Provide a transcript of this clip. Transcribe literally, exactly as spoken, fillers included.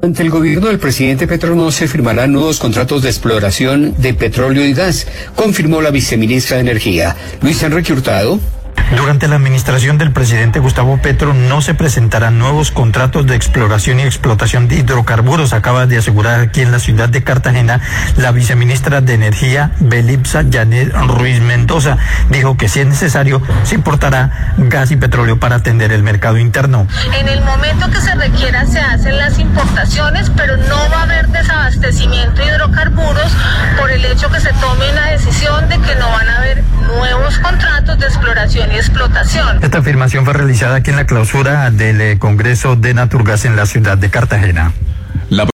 Ante el gobierno del presidente Petro no se firmarán nuevos contratos de exploración de petróleo y gas, confirmó la viceministra de Energía. Luis Enrique Hurtado. Durante la administración del presidente Gustavo Petro no se presentarán nuevos contratos de exploración y explotación de hidrocarburos, acaba de asegurar aquí en la ciudad de Cartagena la viceministra de Energía, Belipsa Janet Ruiz Mendoza. Dijo que si es necesario se importará gas y petróleo para atender el mercado interno. En el momento que se requiera se hacen las importaciones, pero no va a haber desabastecimiento de hidrocarburos por el hecho que se tome una decisión de que no van a haber nuevos contratos de exploración y explotación. Esta afirmación fue realizada aquí en la clausura del eh, Congreso de Naturgas en la ciudad de Cartagena. La